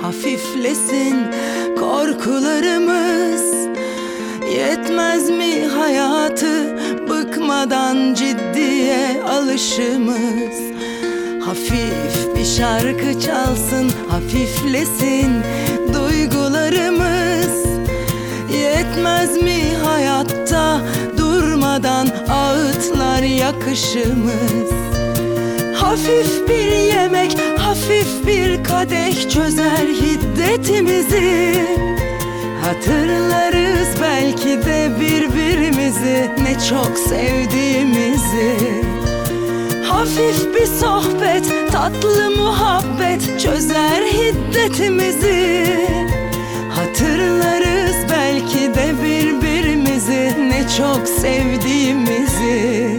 hafiflesin korkularımız. Yetmez mi hayatı bıkmadan ciddiye alışımız? Hafif bir şarkı çalsın, hafiflesin duygularımız. Yetmez mi hayatta durmadan ağıtlar yakışımız? Hafif bir yemek, hafif bir kadeh çözer hiddetimizi. Hatırlarız belki de birbirimizi, ne çok sevdiğimizi. Hafif bir sohbet, tatlı muhabbet çözer hiddetimizi. Hatırlarız belki de birbirimizi, ne çok sevdiğimizi.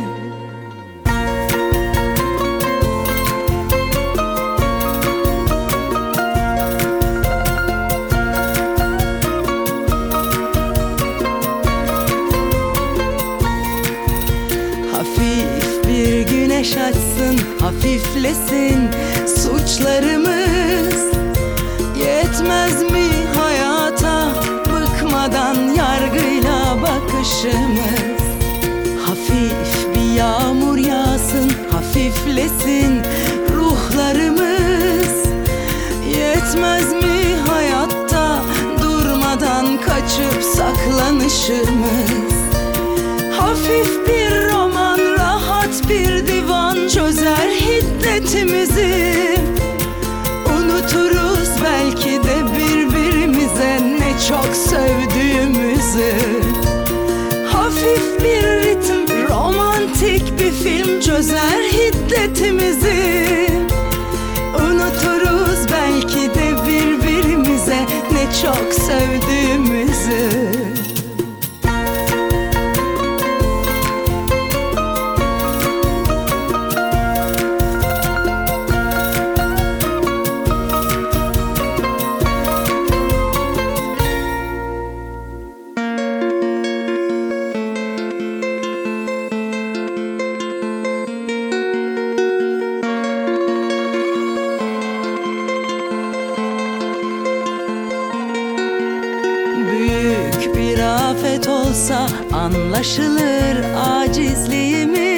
Hafif bir güneş açsın, hafiflesin suçlarımız. Yetmez mi hayata bıkmadan yargıyla bakışımız? Hafif bir yağmur yağsın, hafiflesin ruhlarımız. Yetmez mi hayatta durmadan kaçıp saklanışımız? Hafif bir roman, rahat bir divan çözer hiddetimizi. Unuturuz belki de birbirimize, ne çok sevdiğimizi. Hafif bir ritim, romantik bir film çözer hiddetimizi. Unuturuz belki de birbirimize, ne çok sevdiğimizi. Büyük bir afet olsa anlaşılır acizliğimiz.